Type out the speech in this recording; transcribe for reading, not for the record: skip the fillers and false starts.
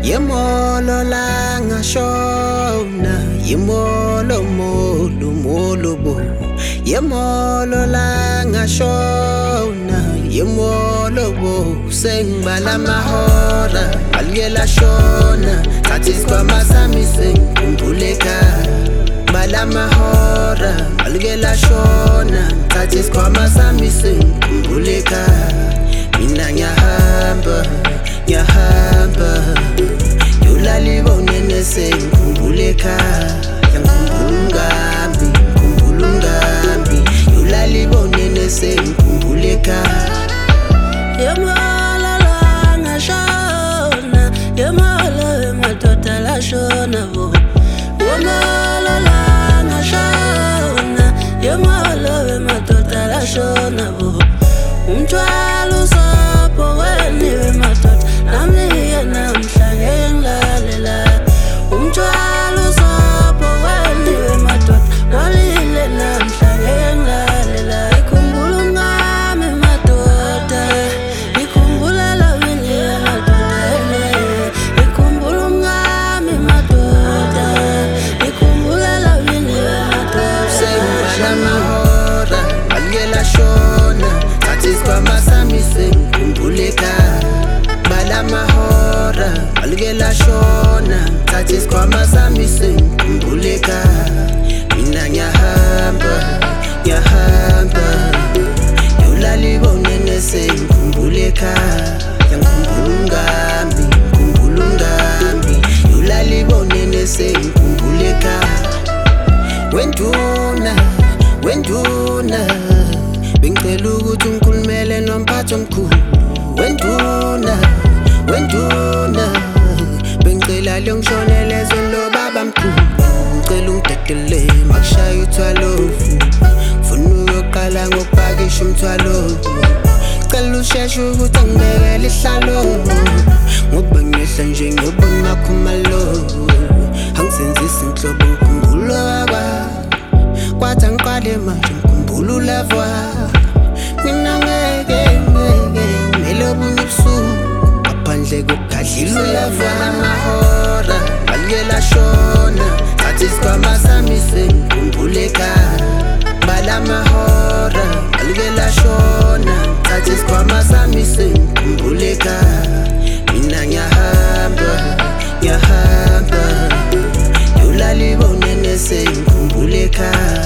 Yemolo la ngashona, yemolo molo molo bo. Yemolo la ngashona, yemolo bo. Sengibala mahora, aliyela shona. Thathi isikhwama sami sengikhumbule ekhaya. Bala mahora, aliyela shona. Thathi isikhwama sami sengikhumbule ekhaya. Mina ngiyahamba, ngiyahamba. Yolali bonene sengikhumbule ekhaya. Ngikhumbula ungambi, yolali bonene sengikhumbule ekhaya. Yemolo la ngashona, yemolo madoda la shona bo. Yemolo la ngashona, yemolo madoda la shona bo. Umthwalo usapho weniwe madoda, nami yena mhlanje ngilalela. Umthwalo usapho weniwe madoda, walile namhlanje ngilalela. Ikhumbula ungami madoda, ikhumbula la wini madoda. Ikhumbula ungami madoda, ikhumbula la wini madoda. Sengibala mahora, aliyela shona. Thathi isikhwama sami sengikhumbule ekhaya. Bala mahora, aliyela shona. Thathi isikhwama sami sengikhumbule ekhaya. Mina ngiyahamba, ngiyahamba. Yolali bonene sengikhumbule ekhaya. Ngikhumbula ungambi, yolali bonene sengikhumbule ekhaya. Wenduna, bengicela ukuthi ngikhulumele nomphathi omkhulu. Wenduna, bengicela longishonele ezweni lobaba mkhulu. Ngicela ungidedele makushaya uthwalofu. Funa uyoqala ngokupakisha umthwalo. Cela usheshe ukuthi angibekele ihlalo. Ngoba ngiyehla nje ngiyobona makhumalo. Angisenzisi inhlobo ngikhumbula wakwa. Kwathi angiqale manje ngikhumbula ulavwa. Mina ngeke ngimele obunye ubusuku ngaphandle kokukadlila ulavwa. Mahora, aliyela shona. Thathi isikhwama sami sengikhumbule ekhaya. Bala mahora, aliyela shona. Thathi isikhwama sami sengikhumbule ekhaya. Mina ngiyahamba, ngiyahamba. Yolali bonene sengikhumbule ekhaya.